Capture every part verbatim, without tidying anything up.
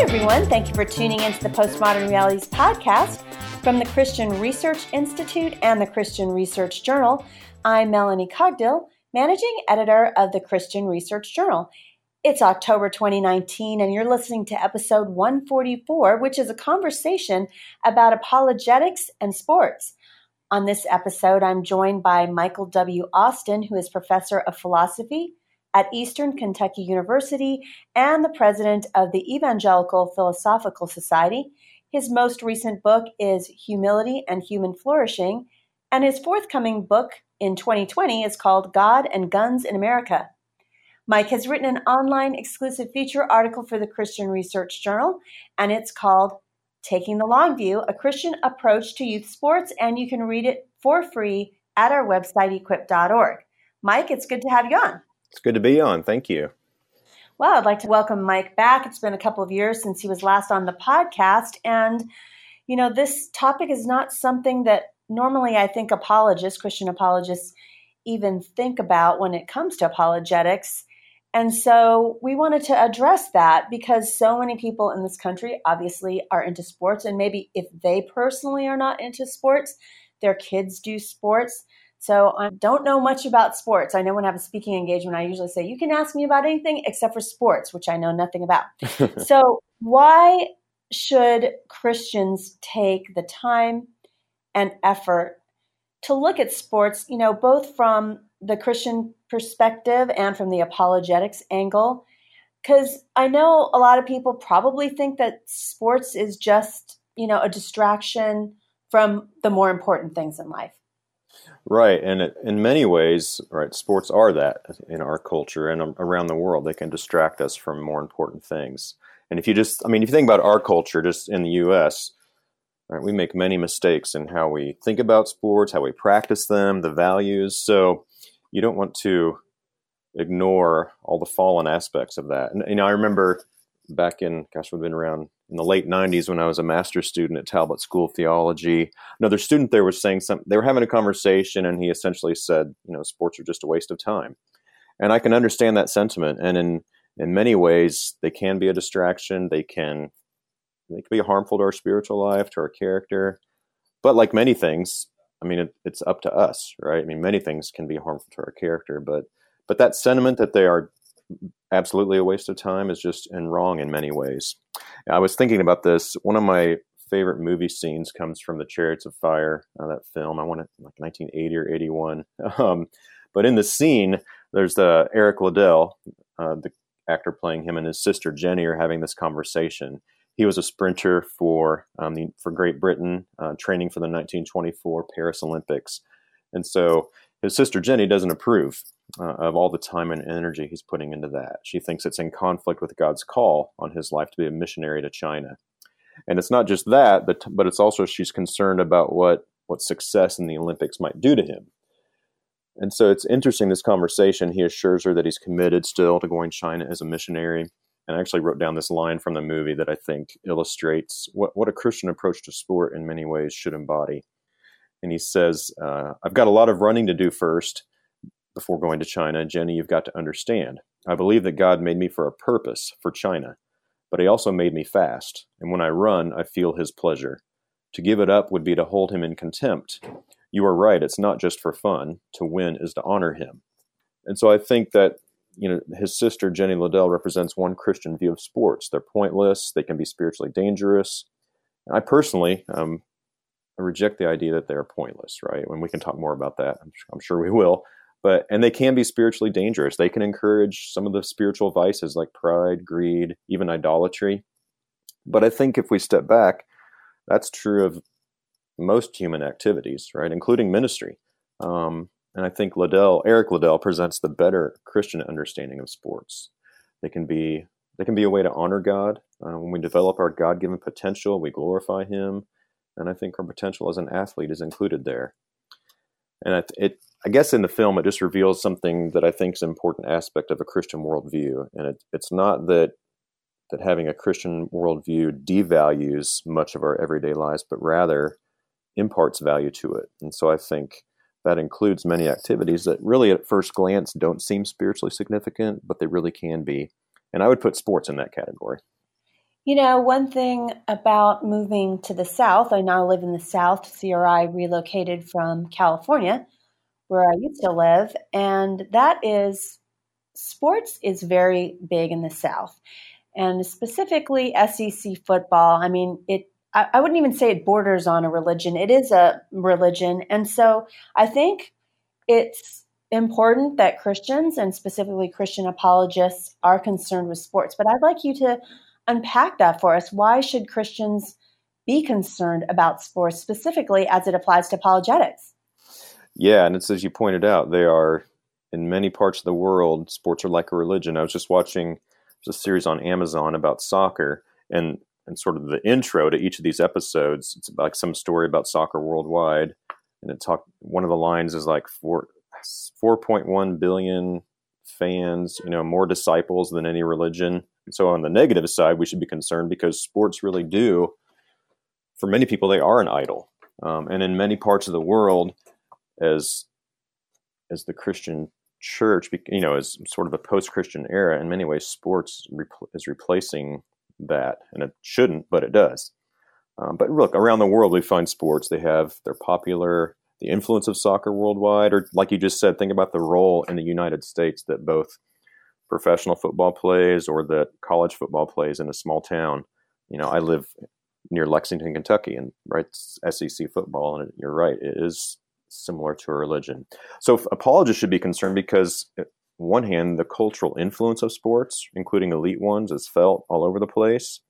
everyone. Thank you for tuning into the Postmodern Realities podcast from the Christian Research Institute and the Christian Research Journal. I'm Melanie Cogdill, managing editor of the Christian Research Journal. It's October twenty nineteen, and you're listening to episode one forty-four, which is a conversation about apologetics and sports. On this episode, I'm joined by Michael W. Austin, who is professor of philosophy at Eastern Kentucky University and the president of the Evangelical Philosophical Society. His most recent book is Humility and Human Flourishing, and his forthcoming book in twenty twenty is called God and Guns in America. Mike has written an online exclusive feature article for the Christian Research Journal, and it's called Taking the Long View, A Christian Approach to Youth Sports, and you can read it for free at our website, equip dot org. Mike, it's good to have you on. It's good to be on. Thank you. Well, I'd like to welcome Mike back. It's been a couple of years since he was last on the podcast. And, you know, this topic is not something that normally I think apologists, Christian apologists, even think about when it comes to apologetics. And so we wanted to address that because so many people in this country obviously are into sports. And maybe if they personally are not into sports, their kids do sports. So I don't know much about sports. I know when I have a speaking engagement, I usually say, you can ask me about anything except for sports, which I know nothing about. So why should Christians take the time and effort to look at sports, you know, both from the Christian perspective and from the apologetics angle? Because I know a lot of people probably think that sports is just, you know, a distraction from the more important things in life. Right, and it, in many ways, right, sports are that in our culture and around the world. They can distract us from more important things. And if you just, I mean, if you think about our culture, just in the U S, right, we make many mistakes in how we think about sports, how we practice them, the values. So you don't want to ignore all the fallen aspects of that. And, you know, I remember back in, gosh, we've been around in the late nineties when I was a master's student at Talbot School of Theology. Another student there was saying something, they were having a conversation, and he essentially said, you know, sports are just a waste of time. And I can understand that sentiment. And in, in many ways, they can be a distraction. They can, they can be harmful to our spiritual life, to our character. But like many things, I mean, it, it's up to us, right? I mean, many things can be harmful to our character, but but that sentiment that they are absolutely a waste of time is just and wrong in many ways. I was thinking about this. One of my favorite movie scenes comes from the Chariots of Fire, uh, that film. I want it like nineteen eighty or eighty-one. Um, but in the scene, there's uh, Eric Liddell, uh, the actor playing him, and his sister Jenny are having this conversation. He was a sprinter for um, the, for Great Britain, uh, training for the nineteen twenty-four Paris Olympics. And so his sister Jenny doesn't approve uh, of all the time and energy he's putting into that. She thinks it's in conflict with God's call on his life to be a missionary to China. And it's not just that, but, but it's also she's concerned about what, what success in the Olympics might do to him. And so it's interesting, this conversation. He assures her that he's committed still to going to China as a missionary. And I actually wrote down this line from the movie that I think illustrates what, what a Christian approach to sport in many ways should embody. And he says, uh, I've got a lot of running to do first before going to China. Jenny, you've got to understand. I believe that God made me for a purpose, for China, but he also made me fast. And when I run, I feel his pleasure. To give it up would be to hold him in contempt. You are right. It's not just for fun. To win is to honor him. And so I think that, you know, his sister, Jenny Liddell, represents one Christian view of sports. They're pointless. They can be spiritually dangerous. And I personally um, reject the idea that they're pointless, right? And we can talk more about that. I'm, I'm sure we will. But and they can be spiritually dangerous. They can encourage some of the spiritual vices like pride, greed, even idolatry. But I think if we step back, that's true of most human activities, right, including ministry. Um, and I think Liddell, Eric Liddell, presents the better Christian understanding of sports. They can be they can be a way to honor God. Uh, when we develop our God-given potential, we glorify Him, and I think our potential as an athlete is included there. And it, it I guess in the film, it just reveals something that I think is an important aspect of a Christian worldview. And it, it's not that that having a Christian worldview devalues much of our everyday lives, but rather imparts value to it. And so I think that includes many activities that really at first glance don't seem spiritually significant, but they really can be. And I would put sports in that category. You know, one thing about moving to the South, I now live in the South. C R I relocated from California, where I used to live, and that is sports is very big in the South, and specifically S E C football. I mean, it. I, I wouldn't even say it borders on a religion. It is a religion, and so I think it's important that Christians and specifically Christian apologists are concerned with sports. But I'd like you to unpack that for us. Why should Christians be concerned about sports, specifically as it applies to apologetics? Yeah, and it's as you pointed out, they are in many parts of the world, sports are like a religion. I was just watching a series on Amazon about soccer, and and sort of the intro to each of these episodes, it's like some story about soccer worldwide, and it talked. One of the lines is like four four point one billion fans, you know, more disciples than any religion. And so on the negative side, we should be concerned because sports really do, for many people, they are an idol, um, and in many parts of the world, as as the Christian church, you know, as sort of a post-Christian era, in many ways, sports repl- is replacing that, and it shouldn't, but it does. Um, but look, around the world, we find sports. They have, they're popular. The influence of soccer worldwide, or like you just said, think about the role in the United States that both professional football plays or that college football plays in a small town. You know, I live near Lexington, Kentucky, and right, it's S E C football, and you're right, it is similar to a religion. So apologists should be concerned because, on one hand, the cultural influence of sports, including elite ones, is felt all over the place.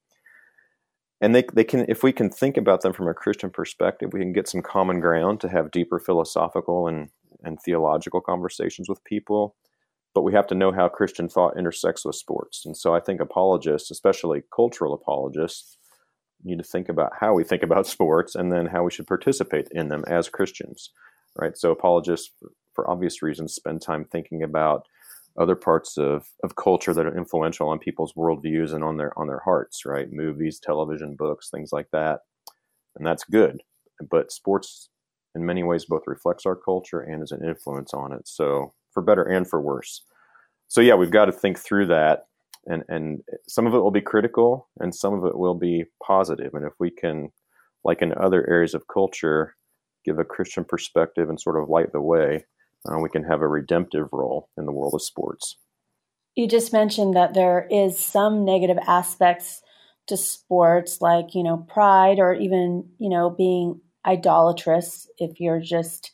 And they they can, if we can think about them from a Christian perspective, we can get some common ground to have deeper philosophical and, and theological conversations with people. But we have to know how Christian thought intersects with sports. And so I think apologists, especially cultural apologists, need to think about how we think about sports and then how we should participate in them as Christians, right? So apologists, for, for obvious reasons, spend time thinking about other parts of, of culture that are influential on people's worldviews and on their on their hearts, right? Movies, television, books, things like that. And that's good. But sports, in many ways, both reflects our culture and is an influence on it. So for better and for worse. So yeah, we've got to think through that. And and some of it will be critical and some of it will be positive. And if we can, like in other areas of culture, give a Christian perspective and sort of light the way, uh, we can have a redemptive role in the world of sports. You just mentioned that there is some negative aspects to sports, like, you know, pride or even, you know, being idolatrous if you're just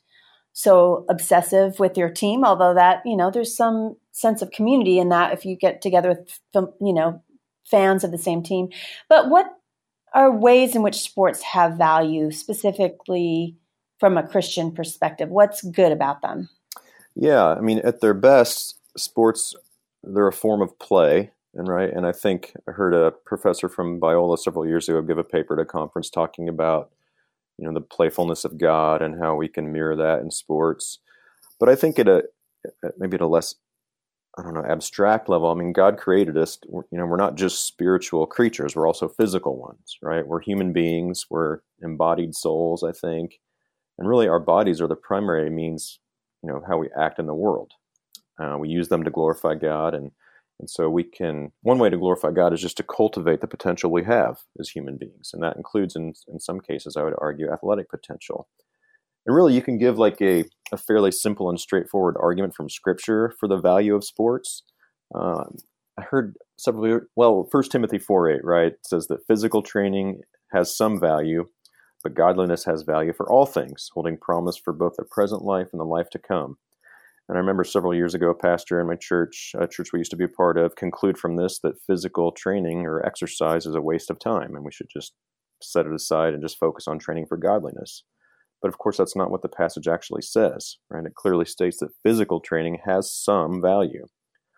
so obsessive with your team, although that, you know, there's some sense of community in that if you get together with, you know, fans of the same team. But what are ways in which sports have value, specifically from a Christian perspective? What's good about them? Yeah, I mean, at their best, sports, they're a form of play, and right. And I think I heard a professor from Biola several years ago give a paper at a conference talking about, you know, the playfulness of God and how we can mirror that in sports. But I think at a maybe at a less, I don't know, abstract level, I mean, God created us, you know, we're not just spiritual creatures, we're also physical ones, right? We're human beings, we're embodied souls, I think. And really our bodies are the primary means, you know, how we act in the world. Uh, we use them to glorify God. And, and so we can, one way to glorify God is just to cultivate the potential we have as human beings. And that includes, in, in some cases, I would argue, athletic potential. And really, you can give like a, a fairly simple and straightforward argument from Scripture for the value of sports. Um, I heard several, well, First Timothy four eight, right, says that physical training has some value, but godliness has value for all things, holding promise for both the present life and the life to come. And I remember several years ago, a pastor in my church, a church we used to be a part of, conclude from this that physical training or exercise is a waste of time, and we should just set it aside and just focus on training for godliness. But of course, that's not what the passage actually says, right? It clearly states that physical training has some value.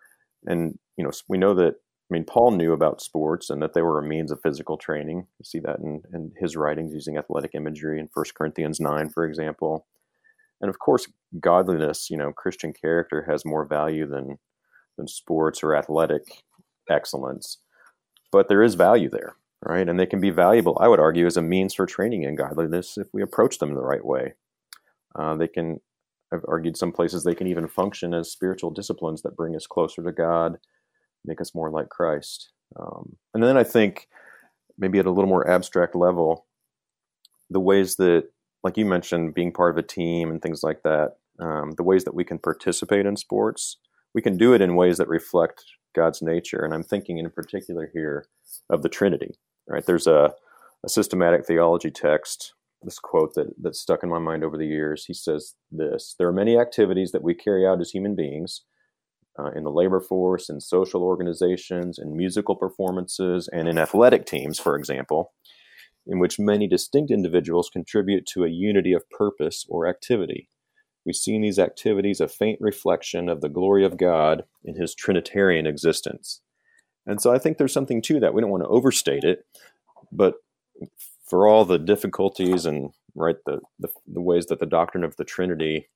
And, you know, we know that, I mean, Paul knew about sports and that they were a means of physical training. You see that in, in his writings using athletic imagery in First Corinthians nine, for example. And of course, godliness, you know, Christian character has more value than than sports or athletic excellence. But there is value there, right? And they can be valuable, I would argue, as a means for training in godliness if we approach them the right way. Uh, they can, I've argued some places they can even function as spiritual disciplines that bring us closer to God, make us more like Christ. Um, and then I think maybe at a little more abstract level, the ways that, like you mentioned, being part of a team and things like that, um, the ways that we can participate in sports, we can do it in ways that reflect God's nature. And I'm thinking in particular here of the Trinity, right? There's a, a systematic theology text, this quote that, that stuck in my mind over the years. He says this: there are many activities that we carry out as human beings uh, in the labor force, in social organizations, in musical performances, and in athletic teams, for example, in which many distinct individuals contribute to a unity of purpose or activity. We see in these activities a faint reflection of the glory of God in his Trinitarian existence. And so I think there's something to that. We don't want to overstate it, but for all the difficulties and right the, the, the ways that the doctrine of the Trinity,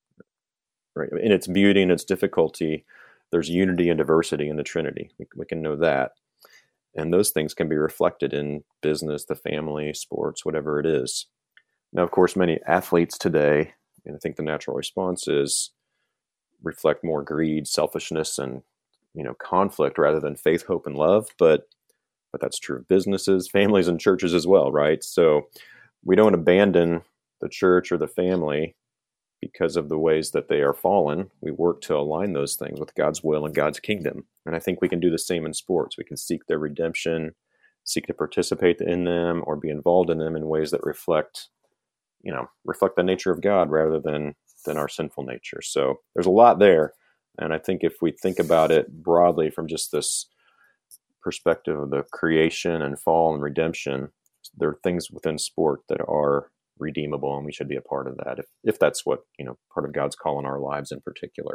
right, in its beauty and its difficulty, there's unity and diversity in the Trinity. We, we can know that. And those things can be reflected in business, the family, sports, whatever it is. Now, of course, many athletes today, and I think the natural response is reflect more greed, selfishness, and you know conflict rather than faith, hope, and love. But but that's true of businesses, families, and churches as well, right? So we don't abandon the church or the family because of the ways that they are fallen. We work to align those things with God's will and God's kingdom. And I think we can do the same in sports. We can seek their redemption, seek to participate in them, or be involved in them in ways that reflect, you know, reflect the nature of God rather than than our sinful nature. So there's a lot there. And I think if we think about it broadly from just this perspective of the creation and fall and redemption, there are things within sport that are redeemable, and we should be a part of that if, if that's what, you know, part of God's call in our lives in particular.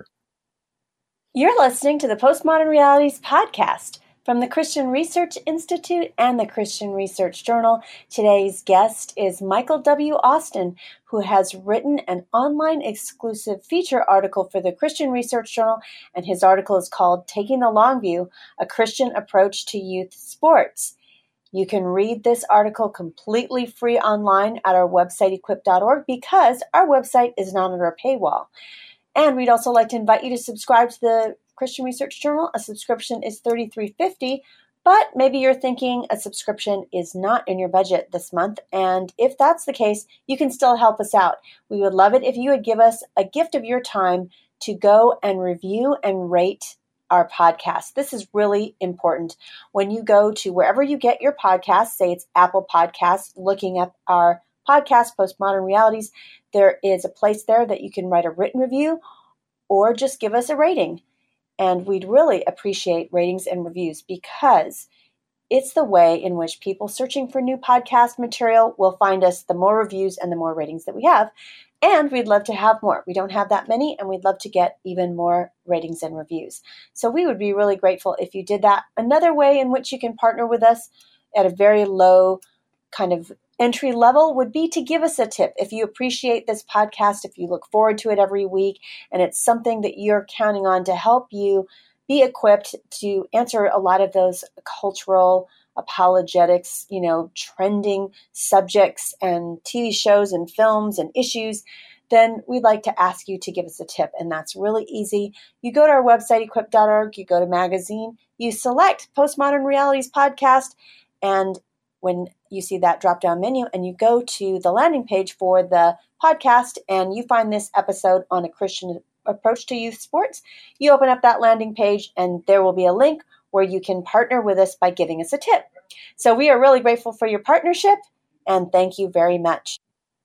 You're listening to the Postmodern Realities podcast from the Christian Research Institute and the Christian Research Journal. Today's guest is Michael W. Austin, who has written an online exclusive feature article for the Christian Research Journal, and his article is called Taking the Long View, A Christian Approach to Youth Sports. You can read this article completely free online at our website, equip dot org, because our website is not under a paywall. And we'd also like to invite you to subscribe to the Christian Research Journal. A subscription is thirty-three fifty, but maybe you're thinking a subscription is not in your budget this month. And if that's the case, you can still help us out. We would love it if you would give us a gift of your time to go and review and rate our podcast. This is really important. When you go to wherever you get your podcasts, say it's Apple Podcasts, looking up our podcast, Postmodern Realities, there is a place there that you can write a written review or just give us a rating. And we'd really appreciate ratings and reviews because it's the way in which people searching for new podcast material will find us. The more reviews and the more ratings that we have. And we'd love to have more. We don't have that many, and we'd love to get even more ratings and reviews. So we would be really grateful if you did that. Another way in which you can partner with us at a very low kind of entry level would be to give us a tip. If you appreciate this podcast, if you look forward to it every week, and it's something that you're counting on to help you be equipped to answer a lot of those cultural apologetics, you know, trending subjects and T V shows and films and issues, then we'd like to ask you to give us a tip. And that's really easy. You go to our website, equip dot org, you go to magazine, you select Postmodern Realities Podcast, and when you see that drop-down menu and you go to the landing page for the podcast and you find this episode on a Christian approach to youth sports, you open up that landing page and there will be a link where you can partner with us by giving us a tip. So we are really grateful for your partnership and thank you very much.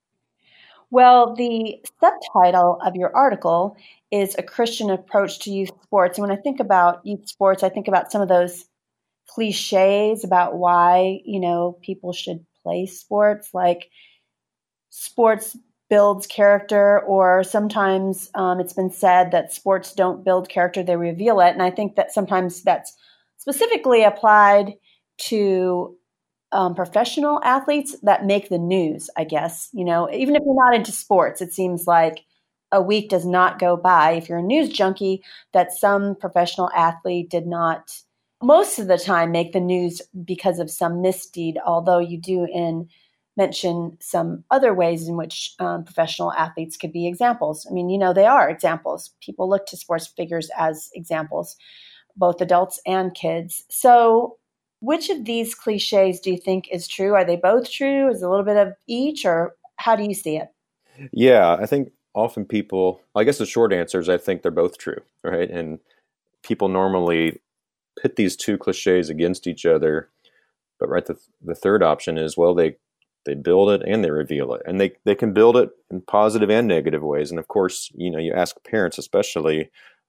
Well, the subtitle of your article is A Christian Approach to Youth Sports. And when I think about youth sports, I think about some of those cliches about why, you know, people should play sports, like sports builds character, or sometimes um, it's been said that sports don't build character, they reveal it. And I think that sometimes that's specifically applied to um, professional athletes that make the news, I guess. You know, even if you're not into sports, it seems like a week does not go by, if you're a news junkie, that some professional athlete did not most of the time make the news because of some misdeed, although you do in mention some other ways in which um, professional athletes could be examples. I mean, you know, they are examples. People look to sports figures as examples, both adults and kids. So Which of these cliches do you think is true? Are they both true? Is it a little bit of each, or how do you see it? Yeah, I think often people, I guess the short answer is I think they're both true, right? And people normally pit these two cliches against each other. But right, the, the third option is, well, they they build it and they reveal it. And they, they can build it in positive and negative ways. And of course, you know, you ask parents especially,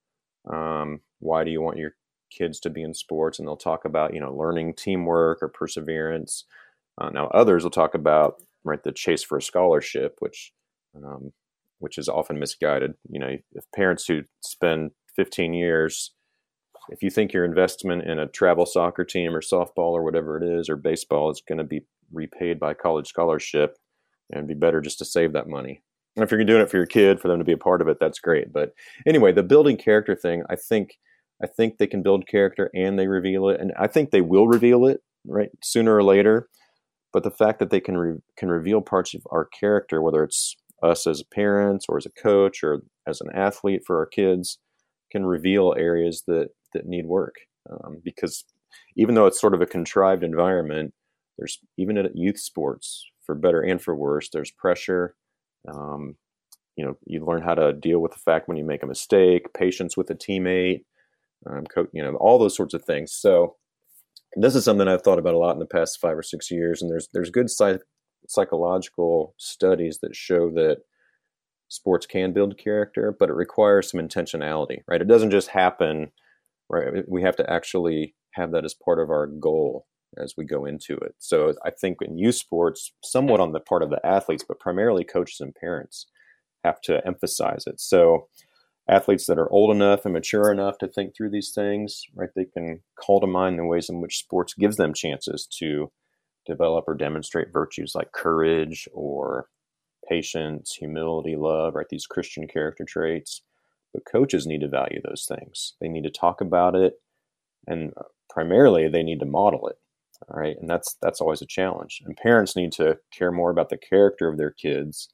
um, why do you want your kids to be in sports? And they'll talk about, you know, learning teamwork or perseverance. Uh, now others will talk about, right, the chase for a scholarship, which um, which is often misguided. You know, if parents who spend fifteen years, if you think your investment in a travel soccer team or softball or whatever it is, or baseball is going to be repaid by college scholarship, and it'd be better just to save that money. And if you're doing it for your kid, for them to be a part of it, that's great. But anyway, the building character thing, I think, I think they can build character and they reveal it. And I think they will reveal it, right, sooner or later. But the fact that they can re- can reveal parts of our character, whether it's us as parents or as a coach or as an athlete for our kids, can reveal areas that that need work, um, because even though it's sort of a contrived environment, there's, even at youth sports, for better and for worse, there's pressure. Um, you know, you learn how to deal with the fact when you make a mistake, patience with a teammate, um, co- you know, all those sorts of things. So this is something I've thought about a lot in the past five or six years, and there's there's good psych- psychological studies that show that sports can build character, but it requires some intentionality, right? It doesn't just happen. Right. We have to actually have that as part of our goal as we go into it. So I think in youth sports, somewhat on the part of the athletes, but primarily coaches and parents have to emphasize it. So athletes that are old enough and mature enough to think through these things, right, they can call to mind the ways in which sports gives them chances to develop or demonstrate virtues like courage or patience, humility, love, right, these Christian character traits. But coaches need to value those things. They need to talk about it, and primarily they need to model it. All right, and that's that's always a challenge. And parents need to care more about the character of their kids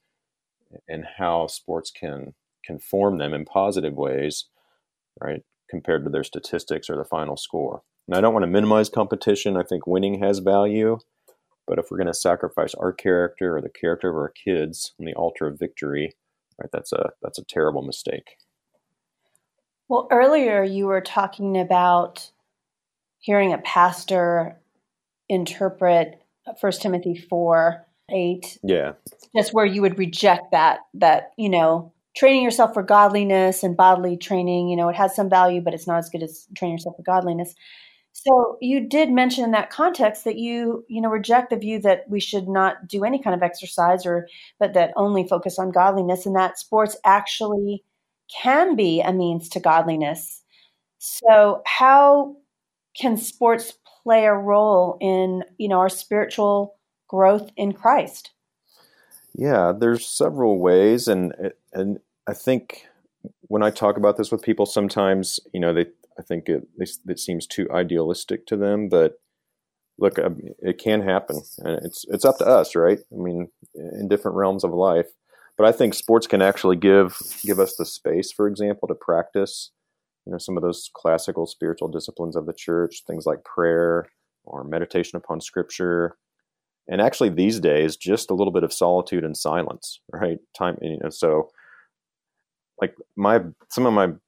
and how sports can can form them in positive ways, right, compared to their statistics or the final score. And I don't want to minimize competition. I think winning has value, but if we're going to sacrifice our character or the character of our kids on the altar of victory, right, that's a that's a terrible mistake. Well, earlier you were talking about hearing a pastor interpret First Timothy four eight. Yeah. Just where you would reject that, that, you know, training yourself for godliness and bodily training, you know, it has some value, but it's not as good as training yourself for godliness. So you did mention in that context that you, you know, reject the view that we should not do any kind of exercise, or, but that only focus on godliness, and that sports actually can be a means to godliness. So how can sports play a role in, you know, our spiritual growth in Christ? Yeah, there's several ways, and and I think when I talk about this with people, sometimes, you know, they I think it it seems too idealistic to them, but look, it can happen, and it's it's up to us, right? I mean, in different realms of life. But I think sports can actually give give us the space, for example, to practice, you know, some of those classical spiritual disciplines of the church, things like prayer or meditation upon Scripture, and actually these days, just a little bit of solitude and silence, right? Time, you know, so like my some of my,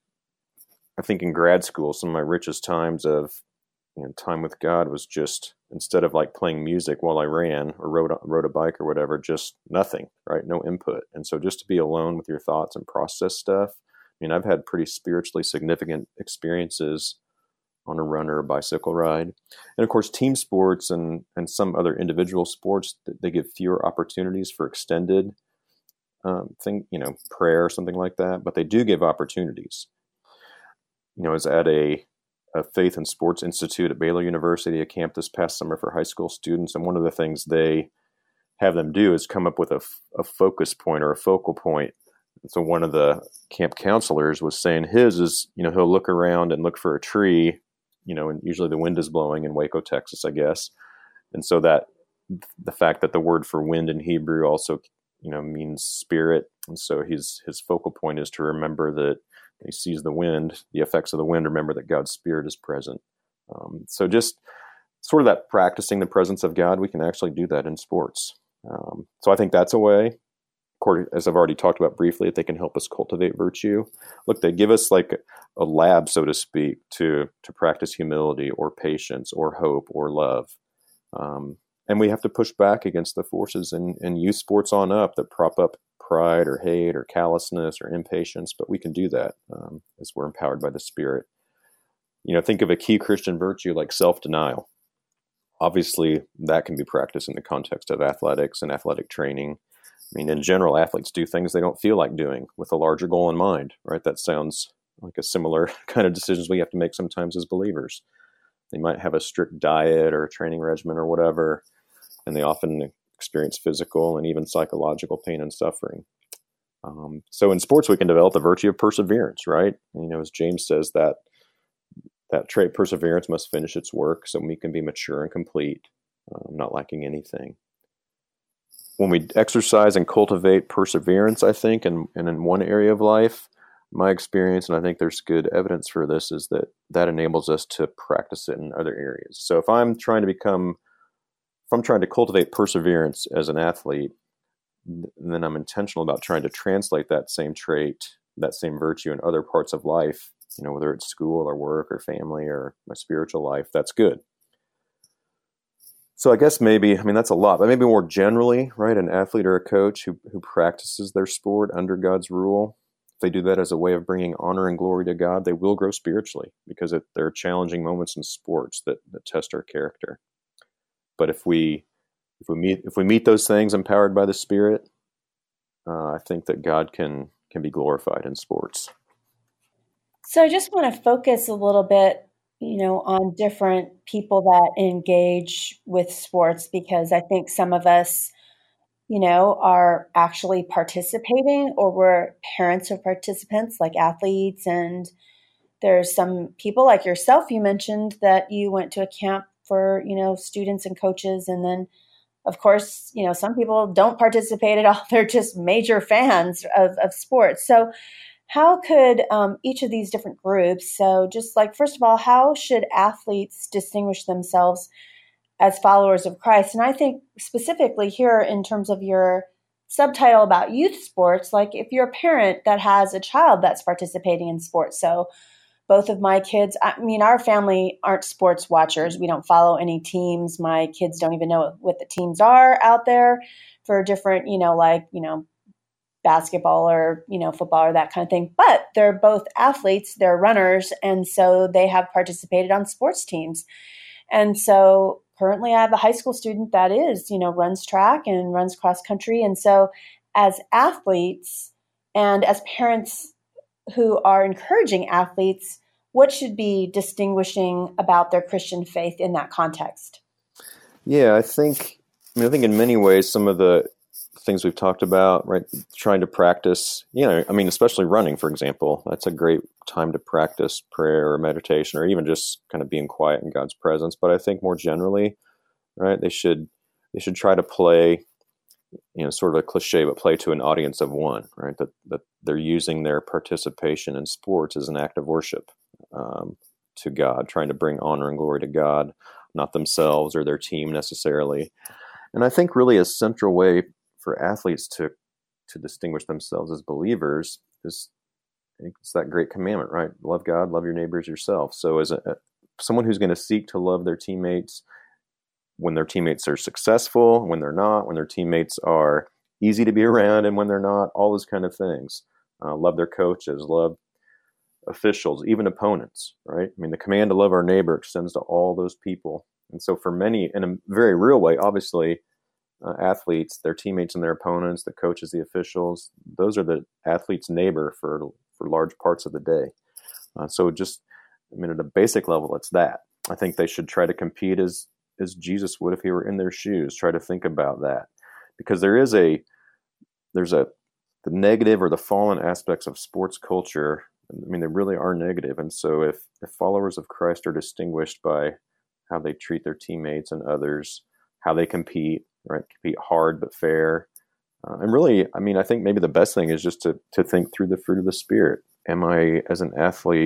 I think in grad school, some of my richest times of, you know, time with God was just, instead of like playing music while I ran or rode, rode a bike or whatever, just nothing, right? No input. And so just to be alone with your thoughts and process stuff. I mean, I've had pretty spiritually significant experiences on a run or a bicycle ride. And of course, team sports and, and some other individual sports, they give fewer opportunities for extended um, thing, you know, prayer or something like that, but they do give opportunities. You know, I was at a a Faith and Sports Institute at Baylor University, a camp this past summer for high school students. And one of the things they have them do is come up with a, a focus point or a focal point. And so one of the camp counselors was saying his is, you know, he'll look around and look for a tree, you know, and usually the wind is blowing in Waco, Texas, I guess. And so that the fact that the word for wind in Hebrew also, you know, means spirit. And so his, his focal point is to remember that he sees the wind, the effects of the wind, remember that God's Spirit is present. Um, so just sort of that practicing the presence of God, we can actually do that in sports. Um, so I think that's a way, as I've already talked about briefly, that they can help us cultivate virtue. Look, they give us like a lab, so to speak, to to practice humility or patience or hope or love. Um, and we have to push back against the forces in, in youth sports on up that prop up pride or hate or callousness or impatience, but we can do that um, as we're empowered by the Spirit. You know, think of a key Christian virtue like self-denial. Obviously, that can be practiced in the context of athletics and athletic training. I mean, in general, athletes do things they don't feel like doing with a larger goal in mind, right? That sounds like a similar kind of decisions we have to make sometimes as believers. They might have a strict diet or a training regimen or whatever, and they often experience physical and even psychological pain and suffering. Um, so in sports, we can develop the virtue of perseverance, right? And, you know, as James says, that that trait, perseverance, must finish its work so we can be mature and complete, uh, not lacking anything. When we exercise and cultivate perseverance, I think, and, and in one area of life, my experience, and I think there's good evidence for this, is that that enables us to practice it in other areas. So if I'm trying to become, if I'm trying to cultivate perseverance as an athlete, then I'm intentional about trying to translate that same trait, that same virtue in other parts of life, you know, whether it's school or work or family or my spiritual life. That's good. So I guess maybe, I mean, that's a lot, but maybe more generally, right, an athlete or a coach who who practices their sport under God's rule, if they do that as a way of bringing honor and glory to God, they will grow spiritually, because it, there are challenging moments in sports that, that test our character. But if we if we meet if we meet those things empowered by the Spirit, uh, I think that God can can be glorified in sports. So I just want to focus a little bit, you know, on different people that engage with sports, because I think some of us, you know, are actually participating, or we're parents of participants like athletes. And there's some people like yourself, you mentioned that you went to a camp for, you know, students and coaches. And then, of course, you know, some people don't participate at all. They're just major fans of, of sports. So how could um, each of these different groups, so just like, first of all, how should athletes distinguish themselves as followers of Christ? And I think specifically here in terms of your subtitle about youth sports, like if you're a parent that has a child that's participating in sports. So both of my kids, I mean, our family aren't sports watchers. We don't follow any teams. My kids don't even know what the teams are out there for different, you know, like, you know, basketball or, you know, football or that kind of thing. But they're both athletes, they're runners, and so they have participated on sports teams. And so currently I have a high school student that is, you know, runs track and runs cross country. And so as athletes and as parents who are encouraging athletes, what should be distinguishing about their Christian faith in that context? Yeah, I think, I mean, I think in many ways, some of the things we've talked about, right, trying to practice, you know, I mean, especially running, for example, that's a great time to practice prayer or meditation, or even just kind of being quiet in God's presence. But I think more generally, right, they should, they should try to play, you know, sort of a cliche, but play to an audience of one, right, that, that they're using their participation in sports as an act of worship um, to God, trying to bring honor and glory to God, not themselves or their team necessarily. And I think really a central way for athletes to to distinguish themselves as believers is, I think it's that great commandment, right? Love God, love your neighbors yourself. So as a, someone who's going to seek to love their teammates when their teammates are successful, when they're not, when their teammates are easy to be around and when they're not, all those kind of things. Uh, love their coaches, love officials, even opponents, right? I mean, the command to love our neighbor extends to all those people. And so for many, in a very real way, obviously, Uh, athletes, their teammates and their opponents, the coaches, the officials, those are the athlete's neighbor for for large parts of the day. Uh, so just, I mean, at a basic level, it's that. I think they should try to compete as as Jesus would if he were in their shoes. Try to think about that, because there is a there's a the negative or the fallen aspects of sports culture. I mean, they really are negative, and so if if followers of Christ are distinguished by how they treat their teammates and others, how they compete, right? Compete hard but fair. Uh, and really, I mean, I think maybe the best thing is just to to think through the fruit of the Spirit. Am I, as an athlete,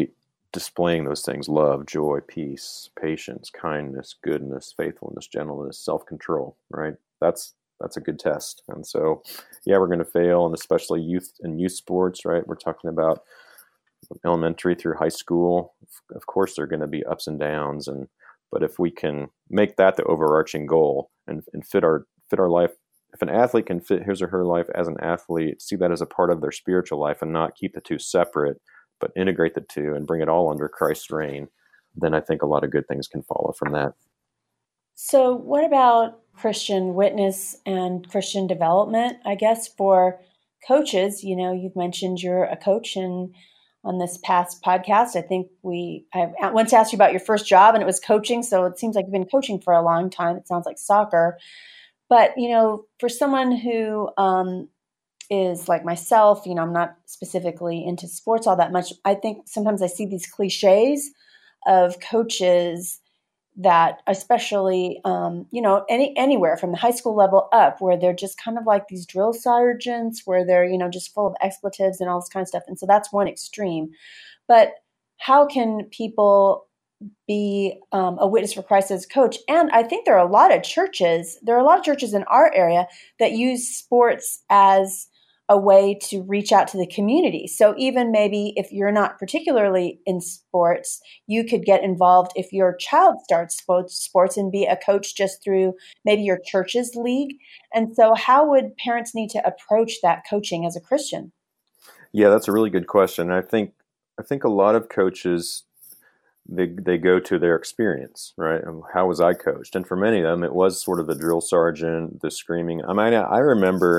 displaying those things: love, joy, peace, patience, kindness, goodness, faithfulness, gentleness, self-control, right? That's that's a good test. And so, yeah, we're going to fail, and especially youth and youth sports, right? We're talking about elementary through high school. Of course, there are going to be ups and downs, and but if we can make that the overarching goal and, and fit our fit our life, if an athlete can fit his or her life as an athlete, see that as a part of their spiritual life and not keep the two separate, but integrate the two and bring it all under Christ's reign, then I think a lot of good things can follow from that. So what about Christian witness and Christian development, I guess, for coaches? You know, you've mentioned you're a coach, and on this past podcast, I think we, I once asked you about your first job, and it was coaching. So it seems like you've been coaching for a long time. It sounds like soccer. But, you know, for someone who um, is like myself, you know, I'm not specifically into sports all that much. I think sometimes I see these cliches of coaches that, especially, um, you know, any anywhere from the high school level up, where they're just kind of like these drill sergeants, where they're, you know, just full of expletives and all this kind of stuff. And so that's one extreme. But how can people be um, a witness for Christ as a coach? And I think there are a lot of churches, there are a lot of churches in our area that use sports as a way to reach out to the community. So even maybe if you're not particularly in sports, you could get involved if your child starts sports, sports and be a coach just through maybe your church's league. And so how would parents need to approach that coaching as a Christian? Yeah, that's a really good question. I think I think a lot of coaches, they they go to their experience, right? How was I coached? And for many of them, it was sort of the drill sergeant, the screaming. I mean, I remember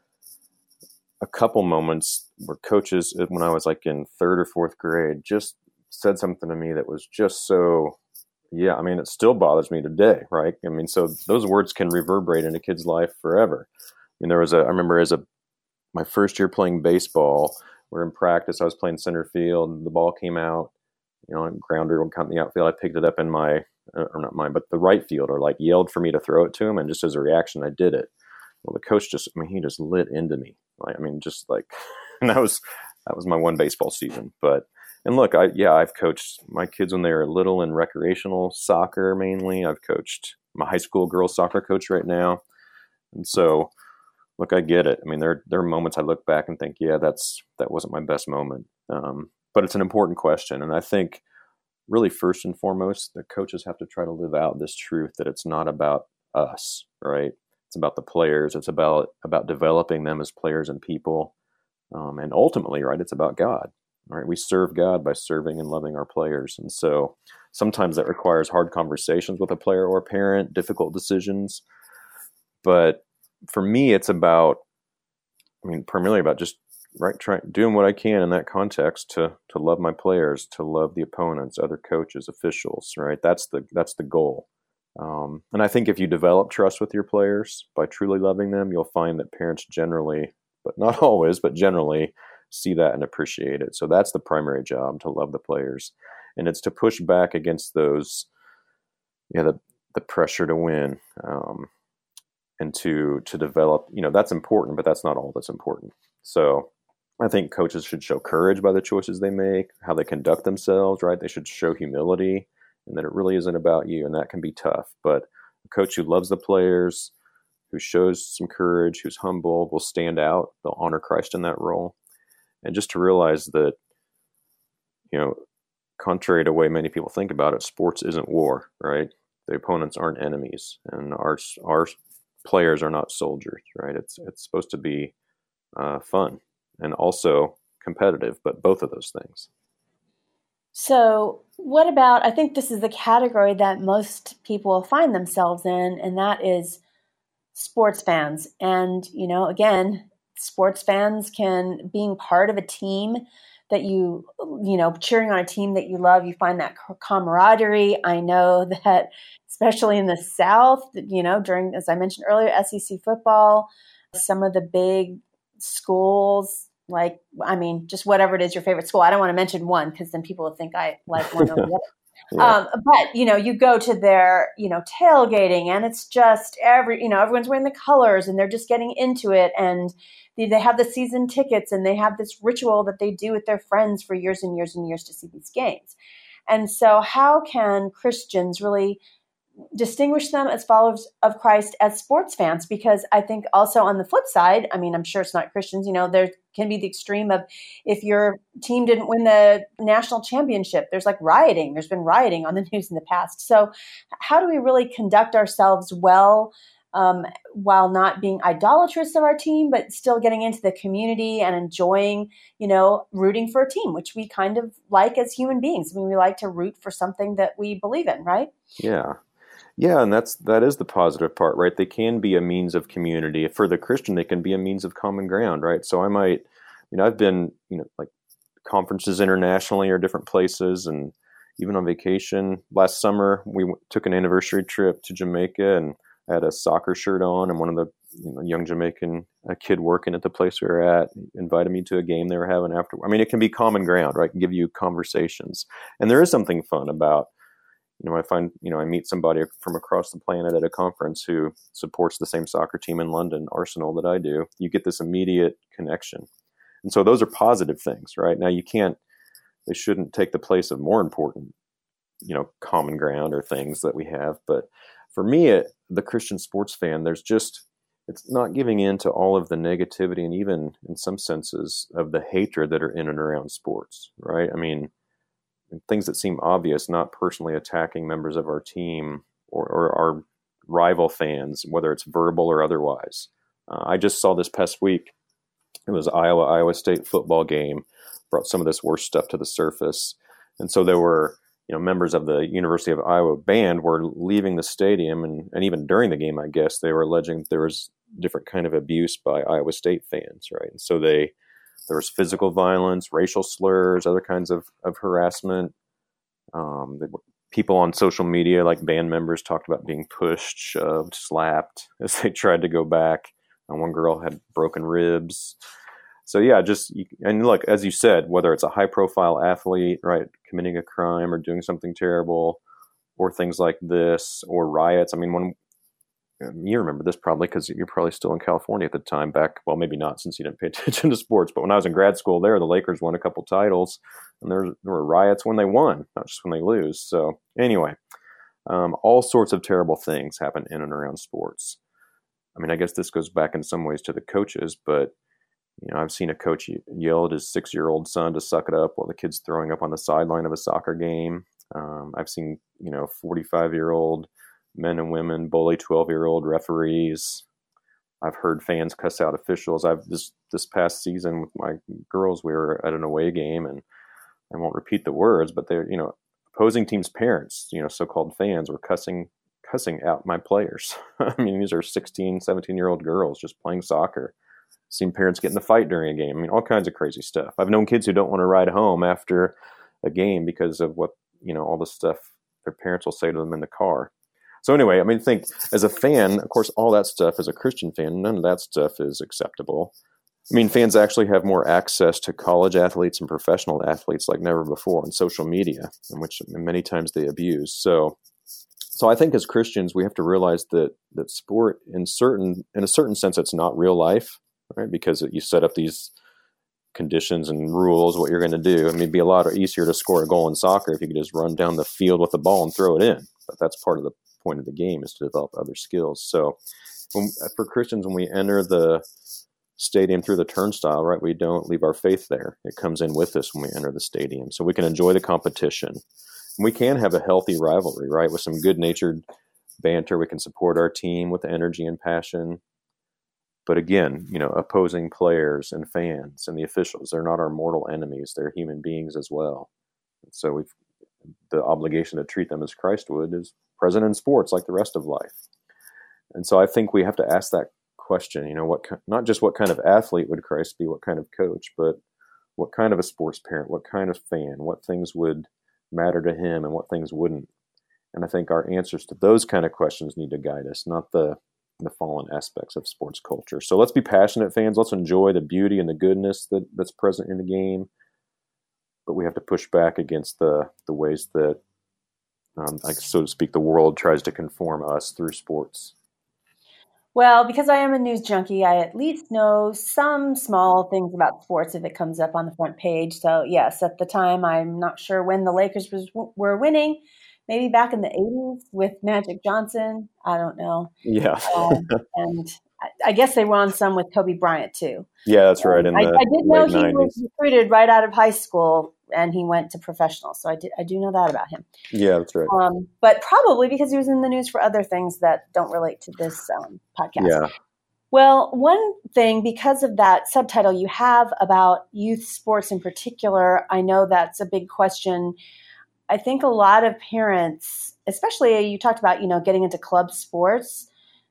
a couple moments where coaches, when I was like in third or fourth grade, just said something to me that was just so, yeah, I mean, it still bothers me today, right? I mean, so those words can reverberate in a kid's life forever. I mean, there was a, I remember as a, my first year playing baseball, we're in practice, I was playing center field, and the ball came out, you know, grounder would come in the outfield. I picked it up in my, or not mine, but the right fielder like yelled for me to throw it to him. And just as a reaction, I did it. Well, the coach just, I mean, he just lit into me. Like, I mean, just like, and that was, that was my one baseball season. But, and look, I, yeah, I've coached my kids when they were little in recreational soccer mainly. I've coached my high school girls soccer coach right now. And so, look, I get it. I mean, there, there are moments I look back and think, yeah, that's, that wasn't my best moment. Um, but it's an important question. And I think really first and foremost, the coaches have to try to live out this truth that it's not about us, right? It's about the players. It's about about developing them as players and people, um, and ultimately, right? It's about God. Right? We serve God by serving and loving our players, and so sometimes that requires hard conversations with a player or a parent, difficult decisions. But for me, it's about, I mean, primarily about just right trying doing what I can in that context to to love my players, to love the opponents, other coaches, officials. Right? That's the that's the goal. Um, and I think if you develop trust with your players by truly loving them, you'll find that parents generally, but not always, but generally see that and appreciate it. So that's the primary job, to love the players. And it's to push back against those, yeah, the, the pressure to win, um, and to, to develop, you know, that's important, but that's not all that's important. So I think coaches should show courage by the choices they make, how they conduct themselves, right? They should show humility, and that it really isn't about you, and that can be tough. But a coach who loves the players, who shows some courage, who's humble, will stand out. They'll honor Christ in that role. And just to realize that, you know, contrary to the way many people think about it, sports isn't war, right? The opponents aren't enemies, and our our players are not soldiers, right? It's it's supposed to be uh, fun and also competitive, but both of those things. So what about, I think this is the category that most people find themselves in, and that is sports fans. And, you know, again, sports fans can, being part of a team that you, you know, cheering on a team that you love, you find that camaraderie. I know that especially in the South, you know, during, as I mentioned earlier, S E C football, some of the big schools, like, I mean, just whatever it is, your favorite school. I don't want to mention one because then people will think I like one over the other. Yeah. Um, but, you know, you go to their, you know, tailgating and it's just every, you know, everyone's wearing the colors and they're just getting into it. And they, they have the season tickets and they have this ritual that they do with their friends for years and years and years to see these games. And so how can Christians really distinguish them as followers of Christ as sports fans? Because I think also on the flip side, I mean, I'm sure it's not Christians, you know, there can be the extreme of if your team didn't win the national championship, there's like rioting. There's been rioting on the news in the past. So how do we really conduct ourselves well um, while not being idolatrous of our team, but still getting into the community and enjoying, you know, rooting for a team, which we kind of like as human beings. I mean, we like to root for something that we believe in, right? Yeah. Yeah, and that's that is the positive part, right? They can be a means of community. For the Christian, they can be a means of common ground, right? So I might, you know, I've been, you know, like conferences internationally or different places, and even on vacation. Last summer, we w- took an anniversary trip to Jamaica, and I had a soccer shirt on, and one of the you know, young Jamaican a kid working at the place we were at invited me to a game they were having after. I mean, it can be common ground, right? It can give you conversations, and there is something fun about. You know, I find, you know, I meet somebody from across the planet at a conference who supports the same soccer team in London, Arsenal, that I do. You get this immediate connection. And so those are positive things, right? Now you can't, they shouldn't take the place of more important, you know, common ground or things that we have. But for me, it, the Christian sports fan, there's just, it's not giving in to all of the negativity and even in some senses of the hatred that are in and around sports, right? I mean, things that seem obvious, not personally attacking members of our team or, or our rival fans, whether it's verbal or otherwise. Uh, I just saw this past week, it was Iowa, Iowa State football game, brought some of this worst stuff to the surface. And so there were, you know, members of the University of Iowa band were leaving the stadium, and, and even during the game, I guess, they were alleging there was different kind of abuse by Iowa State fans, right? And so they, there was physical violence, racial slurs, other kinds of, of harassment. Um, they, people on social media, like band members, talked about being pushed, shoved, slapped as they tried to go back. And one girl had broken ribs. So yeah, just, and look, as you said, whether it's a high profile athlete, right, committing a crime or doing something terrible, or things like this, or riots. I mean, when you remember this probably because you're probably still in California at the time back, well, maybe not since you didn't pay attention to sports, but when I was in grad school there, the Lakers won a couple titles, and there, there were riots when they won, not just when they lose. So anyway, um, all sorts of terrible things happen in and around sports. I mean, I guess this goes back in some ways to the coaches, but you know, I've seen a coach yell at his six-year-old son to suck it up while the kid's throwing up on the sideline of a soccer game. Um, I've seen, you know, forty-five-year-old men and women bully twelve-year-old referees. I've heard fans cuss out officials. I've this this past season with my girls, we were at an away game, and I won't repeat the words, but they're, you know, opposing teams' parents, you know, so-called fans, were cussing cussing out my players. I mean, these are sixteen, seventeen-year-old girls just playing soccer. Seen parents get in a fight during a game. I mean, all kinds of crazy stuff. I've known kids who don't want to ride home after a game because of what, you know, all the stuff their parents will say to them in the car. So anyway, I mean, think as a fan, of course, all that stuff as a Christian fan, none of that stuff is acceptable. I mean, fans actually have more access to college athletes and professional athletes like never before on social media, in which many times they abuse. So, so I think as Christians, we have to realize that that sport, in certain in a certain sense, it's not real life, right? Because you set up these conditions and rules, what you're going to do. I mean, it'd be a lot easier to score a goal in soccer if you could just run down the field with the ball and throw it in. But that's part of the point of the game, is to develop other skills. So when, for Christians, when we enter the stadium through the turnstile, right, we don't leave our faith there. It comes in with us when we enter the stadium. So we can enjoy the competition. And we can have a healthy rivalry, right, with some good-natured banter. We can support our team with energy and passion. But again, you know, opposing players and fans and the officials, they're not our mortal enemies. They're human beings as well. So we've the obligation to treat them as Christ would is present in sports like the rest of life. And so I think we have to ask that question, you know, what not just what kind of athlete would Christ be, what kind of coach, but what kind of a sports parent, what kind of fan, what things would matter to him and what things wouldn't. And I think our answers to those kind of questions need to guide us, not the the fallen aspects of sports culture. So let's be passionate fans. Let's enjoy the beauty and the goodness that, that's present in the game. But we have to push back against the, the ways that um, like, so to speak, the world tries to conform us through sports? Well, because I am a news junkie, I at least know some small things about sports if it comes up on the front page. So yes, at the time, I'm not sure when the Lakers was, were winning, maybe back in the eighties with Magic Johnson. I don't know. Yeah. Um, and I, I guess they were on some with Kobe Bryant too. Yeah, that's right. Um, In I, the I did know late he was nineties. recruited right out of high school and he went to professional. So I, did, I do know that about him. Yeah, that's right. Um, but probably because he was in the news for other things that don't relate to this um, podcast. Yeah. Well, one thing, because of that subtitle you have about youth sports in particular, I know that's a big question. I think a lot of parents, especially you talked about, you know, getting into club sports.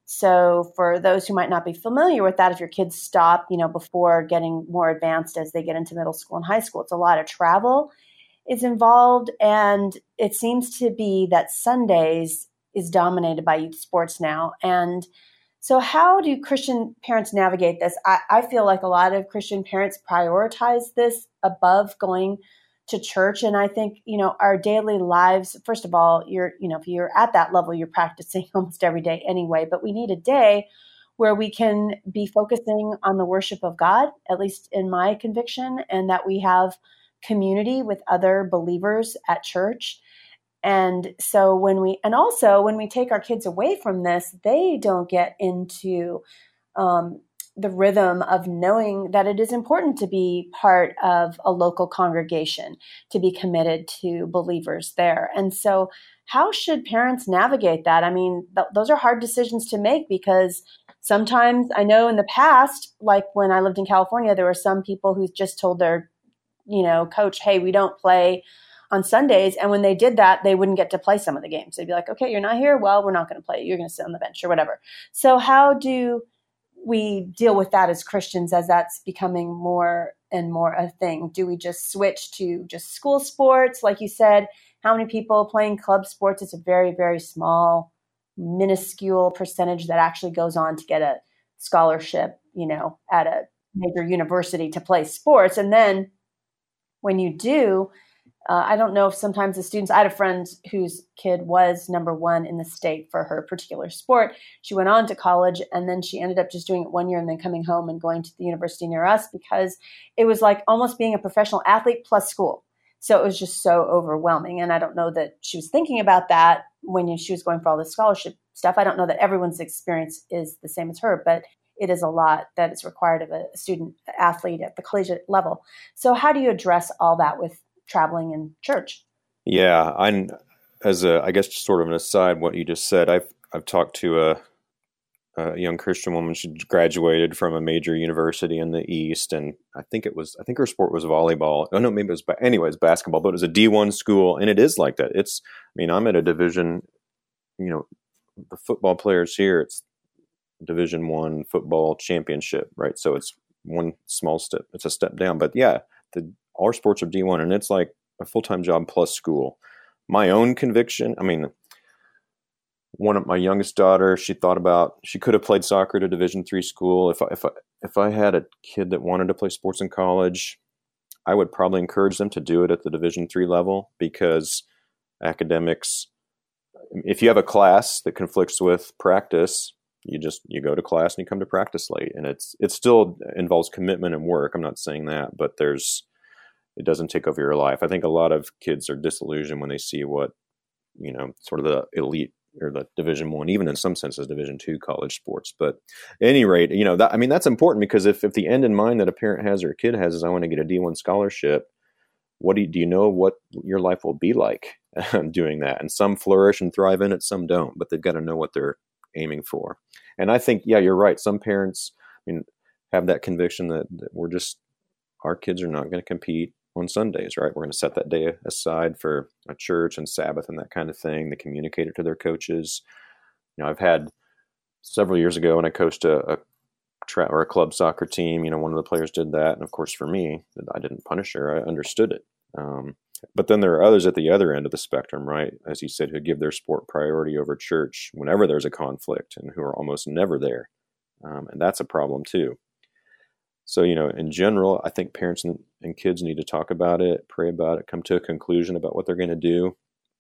So for those who might not be familiar with that, if your kids stop, you know, before getting more advanced as they get into middle school and high school, it's a lot of travel is involved. And it seems to be that Sundays is dominated by youth sports now. And so how do Christian parents navigate this? I, I feel like a lot of Christian parents prioritize this above going to church. And I think, you know, our daily lives, first of all, you're, you know, if you're at that level, you're practicing almost every day anyway, but we need a day where we can be focusing on the worship of God, at least in my conviction, and that we have community with other believers at church. And so when we, and also when we take our kids away from this, they don't get into um, the rhythm of knowing that it is important to be part of a local congregation, to be committed to believers there. And so how should parents navigate that? I mean, th- those are hard decisions to make because sometimes I know in the past, like when I lived in California, there were some people who just told their, you know, coach, hey, we don't play on Sundays. And when they did that, they wouldn't get to play some of the games. They'd be like, okay, you're not here. Well, we're not going to play. You're going to sit on the bench or whatever. So how do we deal with that as Christians as that's becoming more and more a thing? Do we just switch to just school sports? Like you said, how many people playing club sports? It's a very, very small, minuscule percentage that actually goes on to get a scholarship, you know, at a major university to play sports. And then when you do, Uh, I don't know if sometimes the students, I had a friend whose kid was number one in the state for her particular sport. She went on to college and then she ended up just doing it one year and then coming home and going to the university near us because it was like almost being a professional athlete plus school. So it was just so overwhelming. And I don't know that she was thinking about that when she was going for all this scholarship stuff. I don't know that everyone's experience is the same as her, but it is a lot that is required of a student athlete at the collegiate level. So how do you address all that with traveling in church? Yeah, I as a I guess just sort of an aside, what you just said, I've I've talked to a, a young Christian woman. She graduated from a major university in the East, and I think it was I think her sport was volleyball. Oh no, maybe it was anyways basketball, but it was a D one school, and it is like that. It's I mean I'm at a division, you know, the football players here. It's Division One football championship, right? So it's one small step. It's a step down, but yeah, the all our sports are D one, and it's like a full-time job plus school. My own conviction, I mean, one of my youngest daughter, she thought about, she could have played soccer at a Division three school. If I, if I, if I had a kid that wanted to play sports in college, I would probably encourage them to do it at the Division three level because academics, if you have a class that conflicts with practice, you just, you go to class and you come to practice late. And it's, it still involves commitment and work. I'm not saying that, but there's, it doesn't take over your life. I think a lot of kids are disillusioned when they see what, you know, sort of the elite or the Division One, even in some senses, Division Two college sports. But at any rate, you know, that, I mean, that's important because if, if the end in mind that a parent has or a kid has is I want to get a D one scholarship, what do you, do you know what your life will be like doing that? And some flourish and thrive in it, some don't, but they've got to know what they're aiming for. And I think, yeah, you're right. Some parents, I mean, have that conviction that, that we're just, our kids are not going to compete on Sundays, right? We're going to set that day aside for a church and Sabbath and that kind of thing. They communicate it to their coaches. You know, I've had several years ago when I coached a, a tra- or a club soccer team, you know, one of the players did that. And of course, for me, I didn't punish her. I understood it. Um, but then there are others at the other end of the spectrum, right? As you said, who give their sport priority over church whenever there's a conflict and who are almost never there. Um, and that's a problem too. So, you know, in general, I think parents and, and kids need to talk about it, pray about it, come to a conclusion about what they're going to do.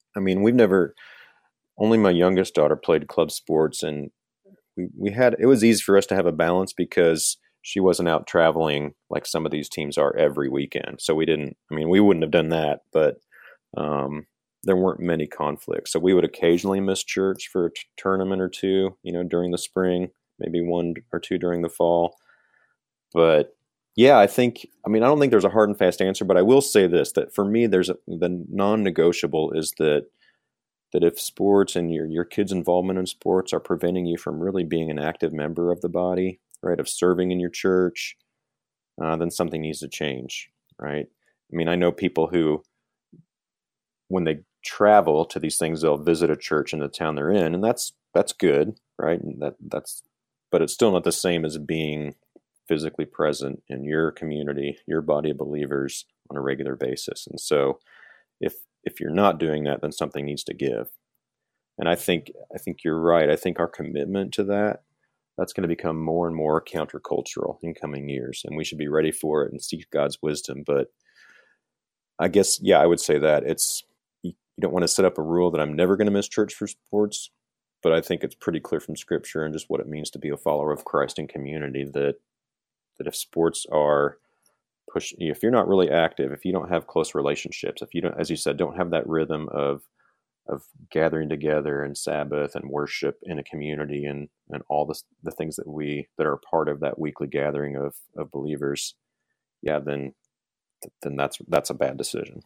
I mean, we've never, only my youngest daughter played club sports, and we, we had, it was easy for us to have a balance because she wasn't out traveling like some of these teams are every weekend. So we didn't, I mean, we wouldn't have done that, but um, there weren't many conflicts. So we would occasionally miss church for a t- tournament or two, you know, during the spring, maybe one or two during the fall. But yeah, I think, I mean, I don't think there's a hard and fast answer, but I will say this, that for me, there's a, the non-negotiable is that that if sports and your your kids' involvement in sports are preventing you from really being an active member of the body, right, of serving in your church, uh, then something needs to change, right? I mean, I know people who, when they travel to these things, they'll visit a church in the town they're in, and that's that's good, right? And that that's, but it's still not the same as being physically present in your community, your body of believers on a regular basis. And so, if if you're not doing that, then something needs to give. And I think I think you're right. I think our commitment to that, that's going to become more and more countercultural in coming years, and we should be ready for it and seek God's wisdom. But I guess, yeah, I would say that it's, you don't want to set up a rule that I'm never going to miss church for sports, but I think it's pretty clear from Scripture and just what it means to be a follower of Christ in community that that if sports are push, if you're not really active, if you don't have close relationships, if you don't, as you said, don't have that rhythm of of gathering together and Sabbath and worship in a community and and all the the things that we that are part of that weekly gathering of of believers, yeah, then then that's that's a bad decision.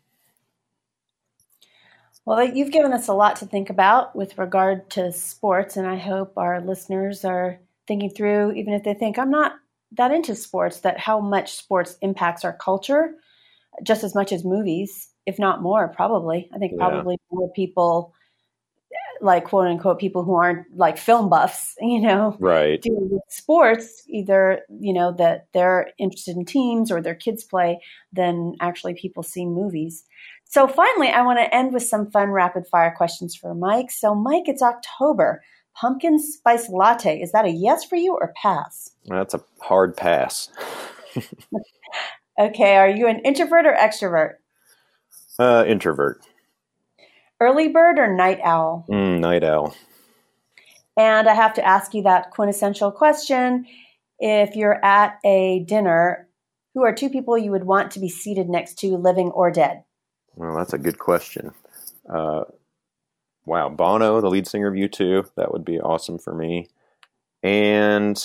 Well, you've given us a lot to think about with regard to sports, and I hope our listeners are thinking through, even if they think I'm not that into sports, that how much sports impacts our culture just as much as movies, if not more, probably. I think Yeah. probably more people, like quote unquote, people who aren't like film buffs, you know, Right. do with sports, either, you know, that they're interested in teams or their kids play, than actually people see movies. So finally, I want to end with some fun rapid fire questions for Mike. So Mike, it's October. Pumpkin spice latte. Is that a yes for you or pass? That's a hard pass. Okay. Are you an introvert or extrovert? Uh, introvert. Early bird or night owl? Mm, night owl. And I have to ask you that quintessential question. If you're at a dinner, who are two people you would want to be seated next to, living or dead? Well, that's a good question. Uh, wow, Bono, the lead singer of U two, that would be awesome for me. And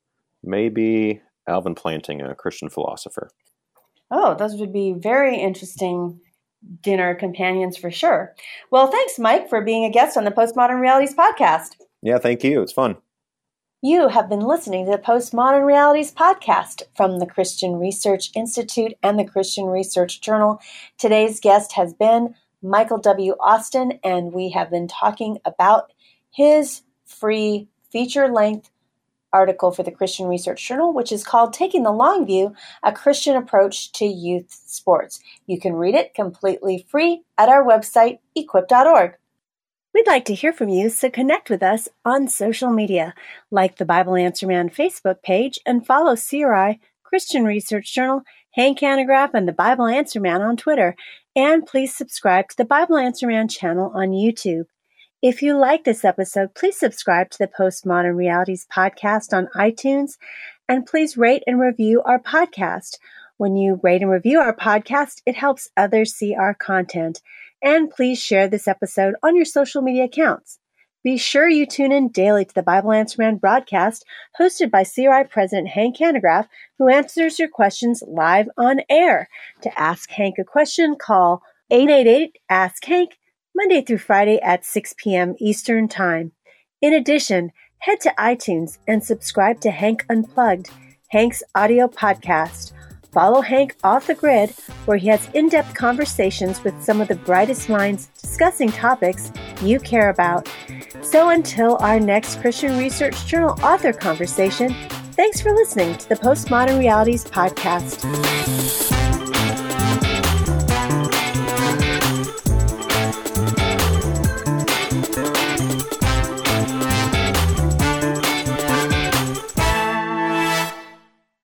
maybe Alvin Planting, a Christian philosopher. Oh, those would be very interesting dinner companions for sure. Well, thanks, Mike, for being a guest on the Postmodern Realities podcast. Yeah, thank you. It's fun. You have been listening to the Postmodern Realities podcast from the Christian Research Institute and the Christian Research Journal. Today's guest has been Michael W. Austin, and we have been talking about his free feature-length article for the Christian Research Journal, which is called Taking the Long View, A Christian Approach to Youth Sports. You can read it completely free at our website, equip dot org. We'd like to hear from you, so connect with us on social media, like the Bible Answer Man Facebook page, and follow C R I, Christian Research Journal, Hank Hanegraaff, and the Bible Answer Man on Twitter. And please subscribe to the Bible Answer Man channel on YouTube. If you like this episode, please subscribe to the Postmodern Realities podcast on iTunes, and please rate and review our podcast. When you rate and review our podcast, it helps others see our content. And please share this episode on your social media accounts. Be sure you tune in daily to the Bible Answer Man broadcast, hosted by C R I President Hank Hanegraaff, who answers your questions live on air. To ask Hank a question, call eight eight eight, ask Hank, Monday through Friday at six p.m. Eastern Time. In addition, head to iTunes and subscribe to Hank Unplugged, Hank's audio podcast. Follow Hank Off the Grid, where he has in-depth conversations with some of the brightest minds discussing topics you care about. So until our next Christian Research Journal author conversation, thanks for listening to the Postmodern Realities podcast.